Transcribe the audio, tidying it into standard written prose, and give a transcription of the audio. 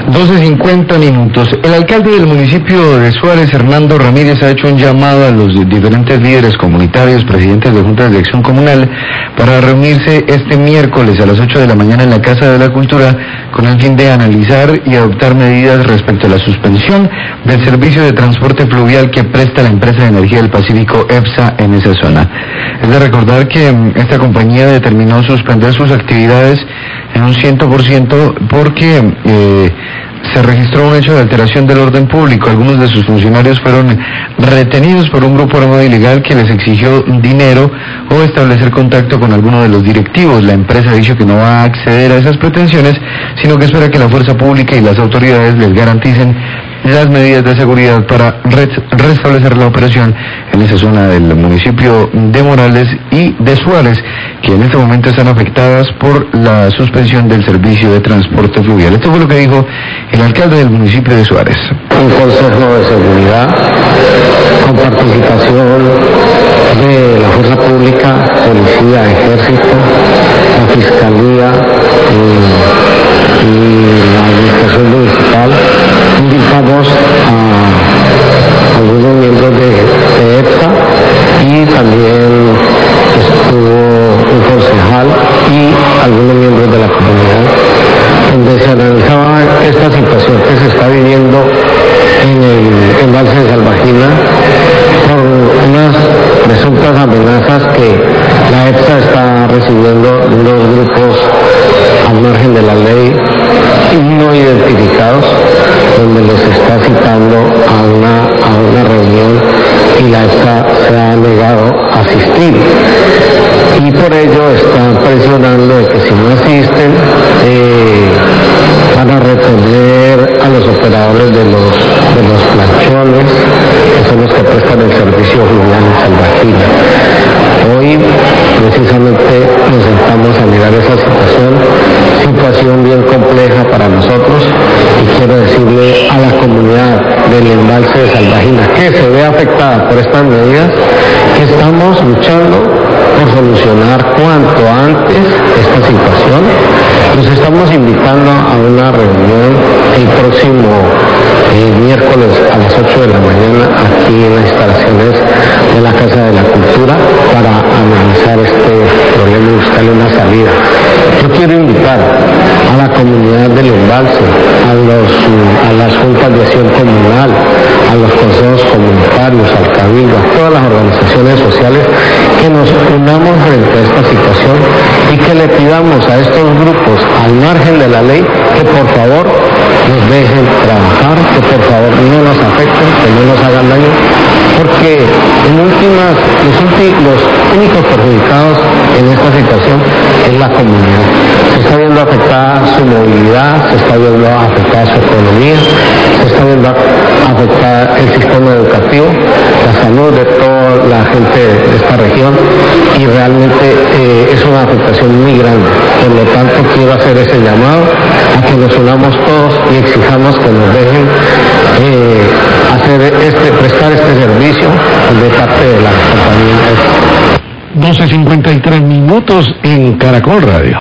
12:50. El alcalde del municipio de Suárez, Hernando Ramírez, ha hecho un llamado a los diferentes líderes comunitarios, presidentes de juntas de acción comunal, para reunirse este miércoles a las 8 de la mañana en la Casa de la Cultura con el fin de analizar y adoptar medidas respecto a la suspensión del servicio de transporte fluvial que presta la empresa de energía del Pacífico, EPSA, en esa zona. Es de recordar que esta compañía determinó suspender sus actividades en un 100% porque se registró un hecho de alteración del orden público. Algunos de sus funcionarios fueron retenidos por un grupo armado ilegal que les exigió dinero o establecer contacto con alguno de los directivos. La empresa ha dicho que no va a acceder a esas pretensiones, sino que espera que la fuerza pública y las autoridades les garanticen las medidas de seguridad para restablecer la operación en esa zona del municipio de Morales y de Suárez, que en este momento están afectadas por la suspensión del servicio de transporte fluvial. Esto fue lo que dijo el alcalde del municipio de Suárez. Un consejo de seguridad con participación de la fuerza pública, policía, ejército, la fiscalía y la administración municipal. Invitamos a algunos miembros de EPSA y también estuvo un concejal y algunos miembros de la comunidad, donde se analizaba esta situación que se está viviendo en el embalse de Salvajina por unas presuntas amenazas que la EPSA está recibiendo de unos grupos al margen de la ley no identificados, donde les está citando a una reunión y la EPSA se ha negado a asistir. Y por ello están presionando de que si no asisten van a retener a los operadores de los planchones, que son los que prestan el servicio fluvial en Salvajina. Hoy precisamente nos sentamos a mirar esa situación bien compleja para nosotros, y quiero decirle a la comunidad del embalse de Salvajina, que se ve afectada por estas medidas, que estamos luchando por solucionar cuanto antes esta situación. Los estamos invitando a una reunión el próximo miércoles a las 8 de la mañana aquí en las instalaciones de la Casa de la Cultura para analizar este problema y buscarle una salida. Yo quiero invitar a la comunidad del embalse, a las juntas de acción comunal, a los consejos comunitarios, al cabildo, a todas las organizaciones sociales, que nos unamos frente a esta situación y que le pidamos a estos grupos, al margen de la ley, que por favor nos dejen trabajar, que por favor no nos afecten, que no nos hagan daño, porque en últimas los únicos perjudicados en esta situación es la comunidad. Se está viendo afectada su movilidad, se está viendo afectada su economía, se está viendo afectada el sistema educativo, la salud de toda la gente de esta región, y realmente es una afectación muy grande. Por lo tanto, quiero hacer ese llamado a que nos unamos todos y exijamos que nos dejen prestar este servicio de parte de la compañía. 12:53 en Caracol Radio.